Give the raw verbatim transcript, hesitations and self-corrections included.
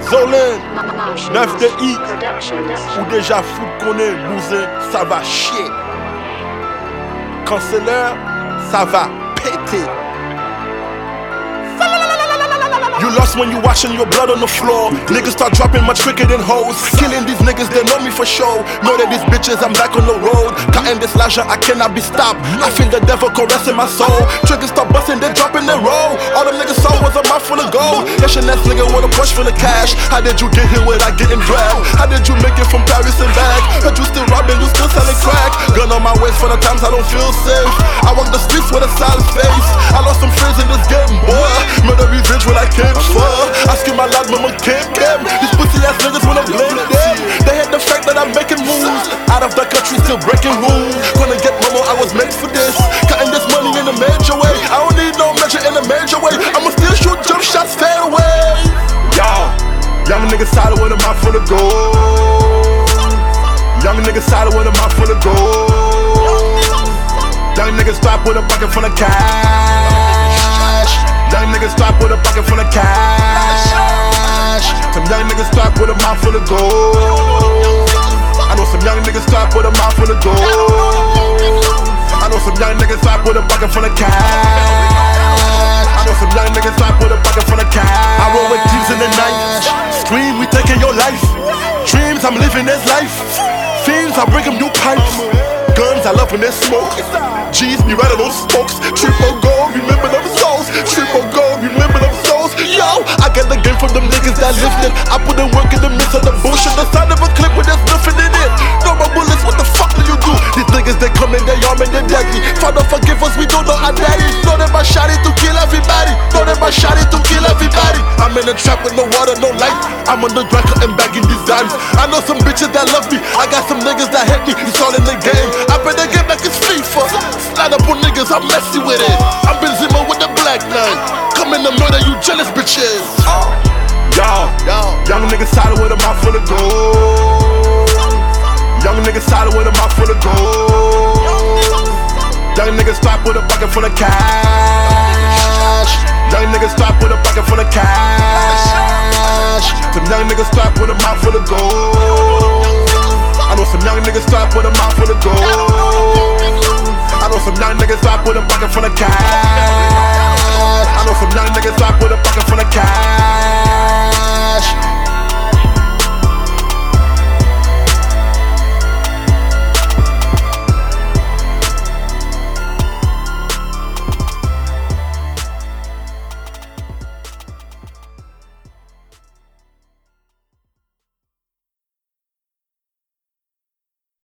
Zolin, neuf D I, ou déjà fou qu'on est, bousin, ça va chier. Cancelleur, ça va péter. You lost when you watching your blood on the floor. Niggas start dropping much quicker than hoes. Killing these niggas, they know me for sure. Know that these bitches, I'm back on the road. Cutting this laja, I cannot be stopped. I feel the devil caressing my soul. Triggers start busting, they dropping their roll. All them niggas saw was a mouth full of gold. Haitian ass nigga with a push full of cash. How did you get here without getting dragged? How did you make it from Paris and back? Heard you still robbing, you still selling crack. Gun on my waist for the times I don't feel safe. I walk the streets with a silent face. I lost some friends in this game, boy. Murder revenge when I came for. Asking my lad, mama came them. These pussy ass niggas wanna blame them. They hate the fact that I'm making moves. Out of the country, still breaking rules. Gonna get mama, I was made for this. Cutting this money in a major way. I don't need no measure in a major way. I'ma still shoot jump shots, fade away. Y'all, young niggas solid with a mouth full of gold. Young niggas solid with a mouth full of gold. Young niggas stop with a bucket full of cash. Young niggas stop with a bucket full of cash. Some young niggas stop with a mouth full of gold. I know some young niggas stop with a mouth full of gold. I know some young niggas stop with a bucket full of cash. I know some young niggas stop with a bucket full of cash. I roll with thieves in the night. Scream, we taking your life. Dreams, I'm living this life. Fiends, I bring them new pipes. Guns, I love when they smoke. G's be riding those spokes. Triple gold, remember them souls. Triple gold, remember them souls. Yo, I get the game from them niggas that lifted. I put in work in the midst of the bullshit. The sound of a clip with there's nothing in it. No more bullets, what the fuck do you do? These niggas, they come in, they arm and they deadly. Father, forgive us, we don't know our daddy. Know that my shot it to kill everybody. Know that my shot it to kill everybody. I'm in a trap with no water, no light. I'm on the grind, cutting back in these dimes. I know some bitches that love me. I got some niggas that hate me. It's all in the game. I better get back his FIFA. Slide up on niggas, I'm messy with it. I'm Benzema with the black nine. Come in the murder, you jealous bitches. Y'all, young niggas solid with a mouth full of gold. Young niggas solid with a mouth full of gold. Young niggas stop with a bucket full of cash. Young niggas stop with a bucket full of cash. Some young niggas stop with a mouth full of gold. I know some young niggas stop with a mouth full of gold. I know some young niggas stop with a bucket full of cash. I know some young niggas stop with a bucket full of cash.